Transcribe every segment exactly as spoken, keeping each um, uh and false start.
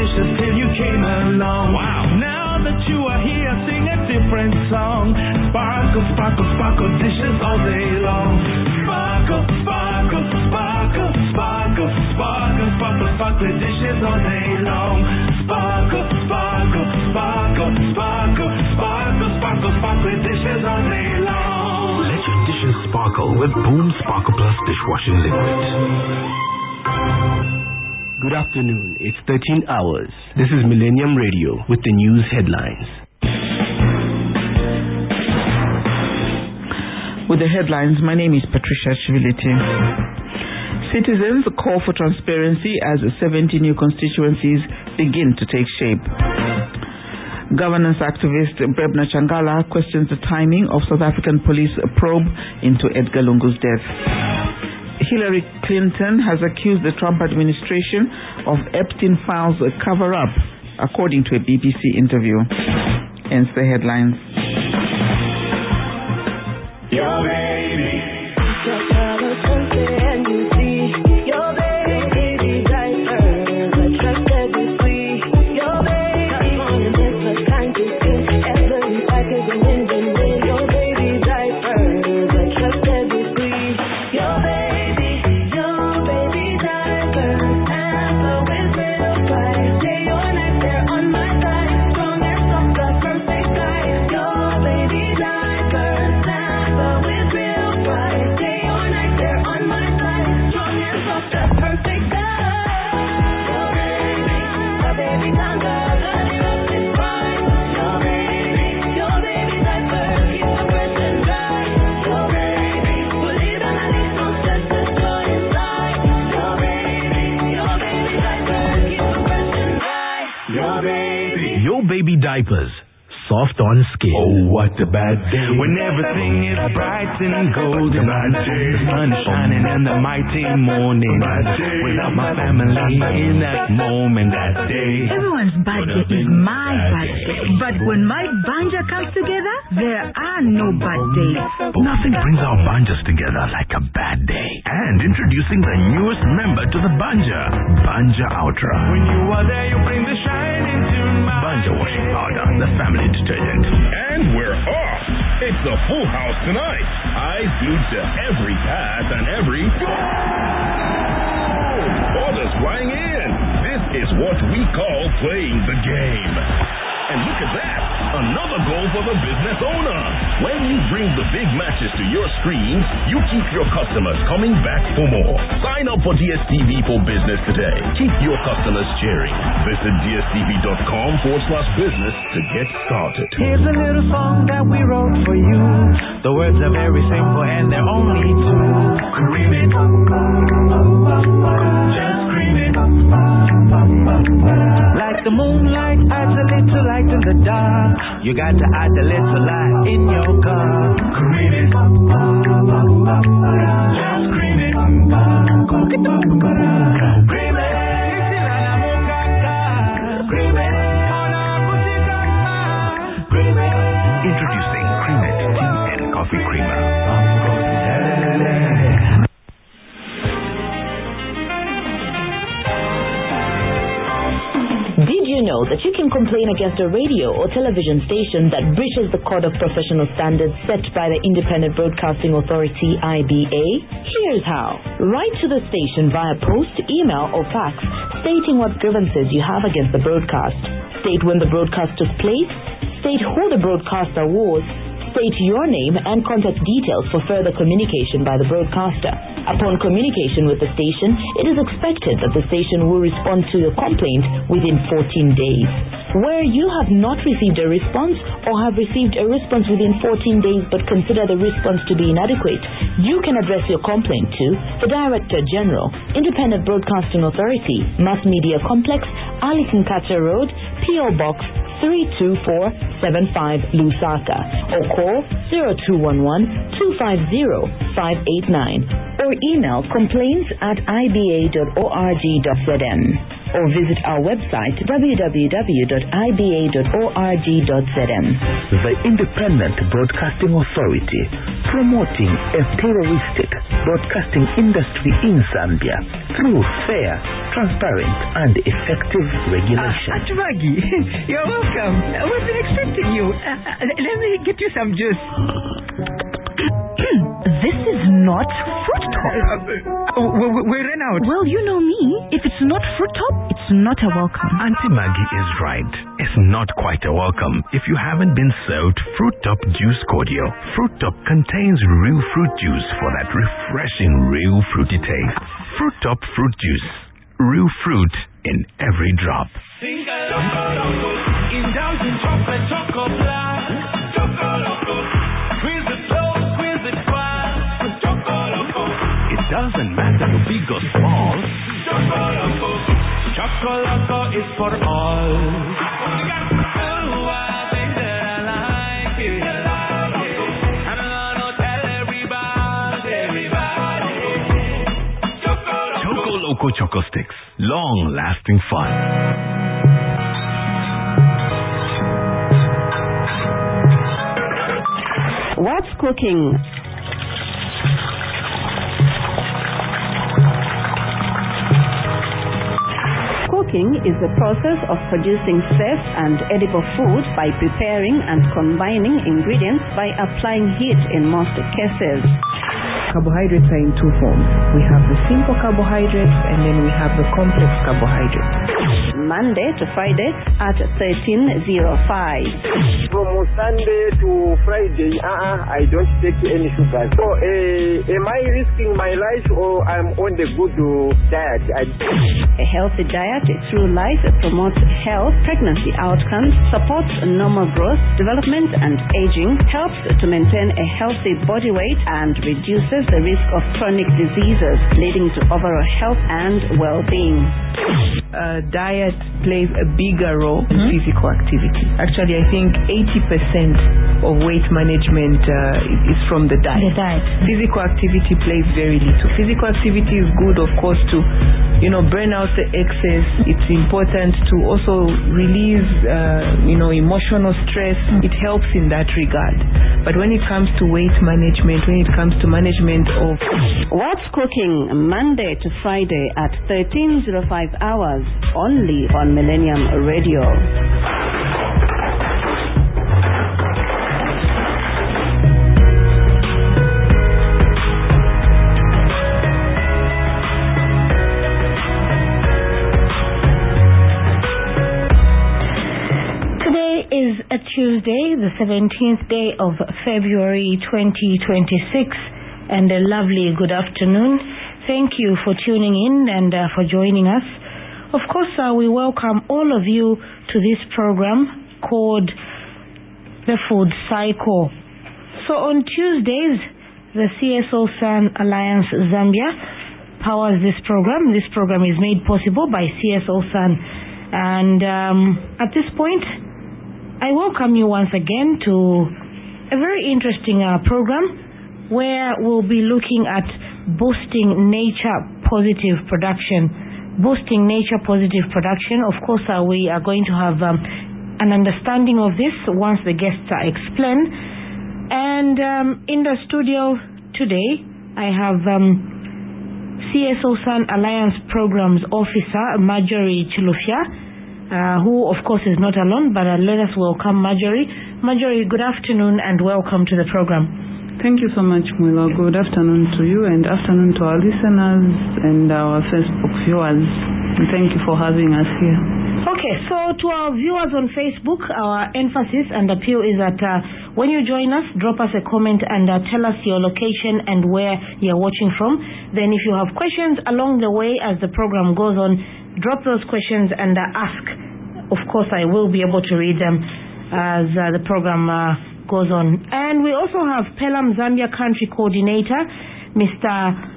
dishes till you came along. Wow. Now that you are here, sing a different song. Sparkle, sparkle, sparkle dishes all day long. Sparkle, sparkle, sparkle, sparkle, sparkle, sparkle, sparkle dishes all day long. Sparkle, sparkle, sparkle, sparkle, sparkle, sparkle, sparkle dishes all day long. Let your dishes sparkle with Boom Sparkle Plus dishwashing liquid. Good afternoon. It's thirteen hours. This is Millennium Radio with the news headlines. With the headlines, my name is Patricia Chiviliti. Citizens call for transparency as seventy new constituencies begin to take shape. Governance activist Brebna Changala questions the timing of South African police probe into Edgar Lungu's death. Hillary Clinton has accused the Trump administration of Epstein files cover-up, according to a B B C interview. Hence the headlines. Your baby. Baby diapers, soft on skin. Oh, what a bad day. When everything is bright and golden. The sun is shining and the mighty morning. Without my family in that moment, that day. Everyone's birthday is my birthday. But when my banja comes together, there are no bad days. Nothing brings our banjas together like a bad day. And introducing the newest member to the banja, Banja Ultra. When you are there, you bring the shine into my Banja washing powder, the family detergent. And we're off. It's a full house tonight. Eyes glued to every pass and every goal. Orders flying in. This is what we call playing the game. And look at that, another goal for the business owner. When you bring the big matches to your screens, you keep your customers coming back for more. Sign up for D S T V for Business today. Keep your customers cheering. Visit dstv.com forward slash business to get started. Here's a little song that we wrote for you. The words are very simple and they're only two. Cream it, just cream it. Like the moonlight adds a little light in the dark. You got to add a little light in your car. Cream it, just cream it. Cream it. Introducing Cream It Tea and Coffee Creamer. Did you know that you can complain against a radio or television station that breaches the Code of Professional Standards set by the Independent Broadcasting Authority, I B A? Here's how. Write to the station via post, email, or fax stating what grievances you have against the broadcast. State when the broadcast took place, state who the broadcaster was, state your name and contact details for further communication by the broadcaster. Upon communication with the station, it is expected that the station will respond to your complaint within fourteen days. Where you have not received a response or have received a response within fourteen days but consider the response to be inadequate, you can address your complaint to the Director General, Independent Broadcasting Authority, Mass Media Complex, Arlington Catcher Road, P O Box three two four seven five, Lusaka, or call zero two one one, two five zero, five eight nine or email complaints at I B A dot org dot Z M. or visit our website w w w dot i b a dot org dot z m. The Independent Broadcasting Authority, promoting a pluralistic broadcasting industry in Zambia through fair, transparent, and effective regulation. Uh, Atubagi, you're welcome. Uh, we've been expecting you. Uh, uh, let me get you some juice. This is not Fruit Top. Uh, uh, we, we ran out. Well, you know me. If it's not Fruit Top, it's not a welcome. Auntie Maggie is right. It's not quite a welcome if you haven't been served Fruit Top Juice Cordial. Fruit Top contains real fruit juice for that refreshing, real fruity taste. Fruit Top Fruit Juice. Real fruit in every drop. Indulgent chocolate, chocolate black. Chocolate, squeeze it slow, squeeze it fast. Chocolate, it doesn't matter big or small. Chocolate, chocolate is for all. Oh, I think that I like it. And I'm gonna tell everybody, everybody. Chocolate, Choco Loco Choco Sticks. Long-lasting fun. What's cooking? Cooking is the process of producing safe and edible food by preparing and combining ingredients by applying heat in most cases. Carbohydrates are in two forms. We have the simple carbohydrates and then we have the complex carbohydrates. Monday to Friday at thirteen oh five. From Sunday to Friday, uh-uh, I don't take any sugar. So, uh, am I risking my life or I'm on the good uh, diet? I... A healthy diet through life promotes health, pregnancy outcomes, supports normal growth, development and aging, helps to maintain a healthy body weight and reduces the risk of chronic diseases, leading to overall health and well-being. Uh, diet plays a bigger role in Mm-hmm. physical activity. Actually, I think eighty percent of weight management uh, is from the diet. The diet. Physical activity plays very little. Physical activity is good, of course, to you know burn out the excess. It's important to also release uh, you know emotional stress. It helps in that regard. But when it comes to weight management, when it comes to management of What's cooking? Monday to Friday at thirteen oh five hours, only on Millennium Radio. Today is a Tuesday, the seventeenth day of February twenty twenty-six, and a lovely good afternoon. Thank you for tuning in and uh, for joining us. Of course, uh, we welcome all of you to this program called The Food Cycle. So on Tuesdays, the C S O SAN Alliance Zambia powers this program. This program is made possible by C S O SAN. And um, at this point, I welcome you once again to a very interesting uh, program where we'll be looking at boosting nature positive production. Boosting nature positive production. Of course, uh, we are going to have um, an understanding of this once the guests are explained. And um, in the studio today, I have um, C S O SAN Alliance Programs Officer Marjorie Chilufya, uh, who of course is not alone, but uh, let us welcome Marjorie. Marjorie, good afternoon and welcome to the program. Thank you so much, Mwila. Good afternoon to you and afternoon to our listeners and our Facebook viewers. And thank you for having us here. Okay, so to our viewers on Facebook, our emphasis and appeal is that uh, when you join us, drop us a comment and uh, tell us your location and where you're watching from. Then if you have questions along the way as the program goes on, drop those questions and uh, ask. Of course, I will be able to read them as uh, the program uh, goes on. And we also have Pelham Zambia Country Coordinator, Mister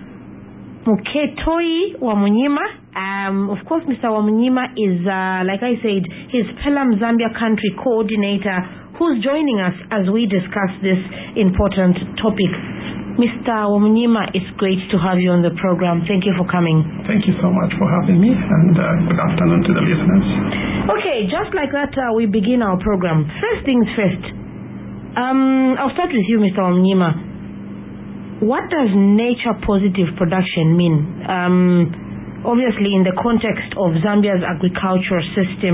Muketoi Wamunyima. Um, of course, Mister Wamunyima is, uh, like I said, he's Pelham Zambia Country Coordinator, who's joining us as we discuss this important topic. Mister Wamnyima, it's great to have you on the program. Thank you for coming. Thank you so much for having me, and uh, good afternoon to the listeners. Okay, just like that, uh, we begin our program. First things first. Um, I'll start with you, Mister Wamnyima. What does nature positive production mean? Um, obviously, in the context of Zambia's agricultural system,